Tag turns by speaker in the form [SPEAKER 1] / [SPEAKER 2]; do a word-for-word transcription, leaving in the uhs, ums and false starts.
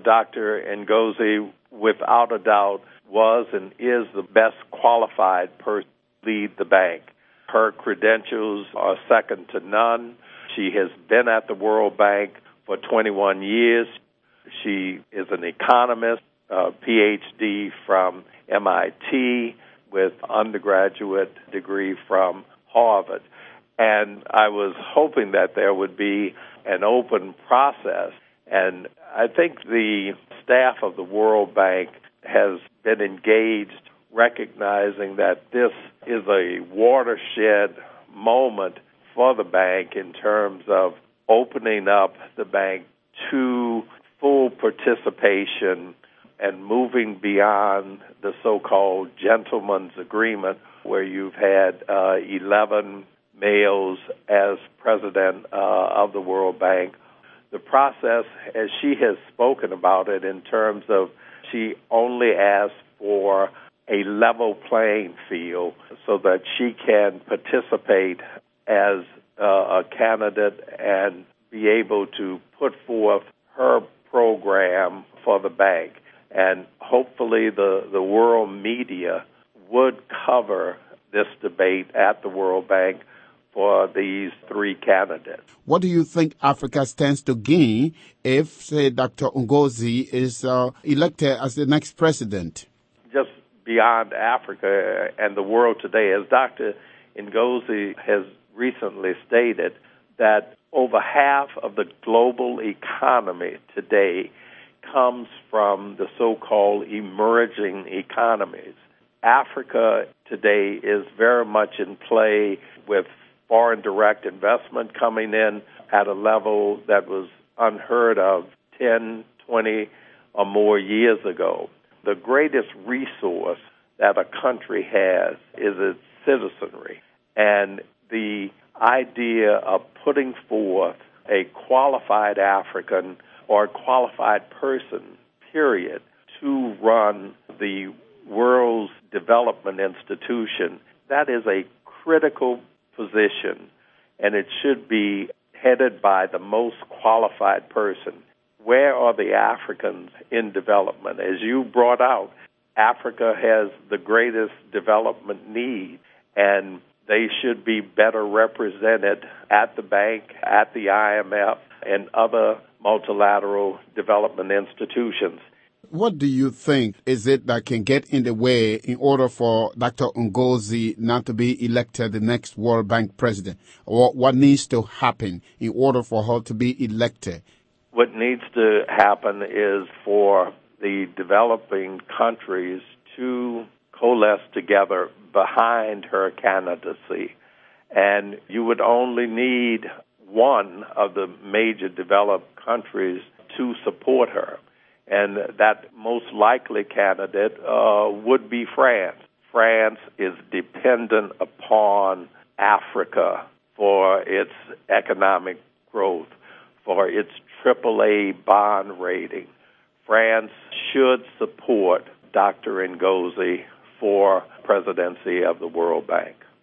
[SPEAKER 1] Doctor Ngozi, without a doubt, was and is the best qualified person to lead the bank. Her credentials are second to none. She has been at the World Bank for twenty-one years. She is an economist, a P H D from M I T with undergraduate degree from Harvard. And I was hoping that there would be an open process. And I think the staff of the World Bank has been engaged, recognizing that this is a watershed moment for the bank in terms of opening up the bank to full participation and moving beyond the so-called gentleman's agreement, where you've had uh, eleven males as president uh, of the World Bank. The process, as she has spoken about it, in terms of she only asks for a level playing field so that she can participate as uh, a candidate and be able to put forth her program for the bank. And hopefully the, the world media would cover this debate at the World Bank for these three candidates.
[SPEAKER 2] What do you think Africa stands to gain if, say, Doctor Ngozi is uh, elected as the next president?
[SPEAKER 1] Just beyond Africa and the world today, as Doctor Ngozi has recently stated, that over half of the global economy today comes from the so-called emerging economies. Africa today is very much in play with foreign direct investment coming in at a level that was unheard of ten, twenty, or more years ago. The greatest resource that a country has is its citizenry. And the idea of putting forth a qualified African or a qualified person, period, to run the world's development institution, that is a critical position, and it should be headed by the most qualified person. Where are the Africans in development? As you brought out, Africa has the greatest development need, and they should be better represented at the bank, at the I M F, and other multilateral development institutions.
[SPEAKER 2] What do you think is it that can get in the way in order for Doctor Ngozi not to be elected the next World Bank president? Or what needs to happen in order for her to be elected?
[SPEAKER 1] What needs to happen is for the developing countries to coalesce together behind her candidacy. And you would only need one of the major developed countries to support her. And that most likely candidate uh, would be France. France is dependent upon Africa for its economic growth, for its triple A bond rating. France should support Doctor Ngozi for presidency of the World Bank.